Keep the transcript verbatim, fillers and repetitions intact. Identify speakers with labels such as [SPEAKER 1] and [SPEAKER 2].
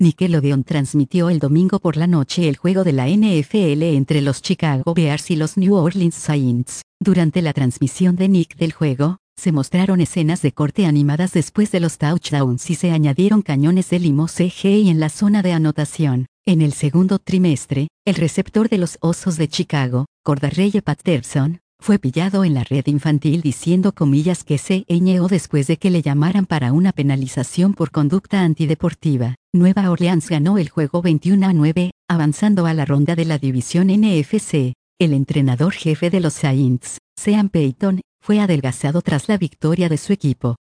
[SPEAKER 1] Nickelodeon transmitió el domingo por la noche el juego de la N F L entre los Chicago Bears y los New Orleans Saints. Durante la transmisión de Nick del juego, se mostraron escenas de corte animadas después de los touchdowns y se añadieron cañones de limo C G I en la zona de anotación. En el segundo trimestre, el receptor de los Osos de Chicago, Cordarrelle Patterson, fue pillado en la red infantil diciendo comillas que se ñeó después de que le llamaran para una penalización por conducta antideportiva. Nueva Orleans ganó el juego veintiuno a nueve, avanzando a la ronda de la división N F C. El entrenador jefe de los Saints, Sean Payton, fue adelgazado tras la victoria de su equipo.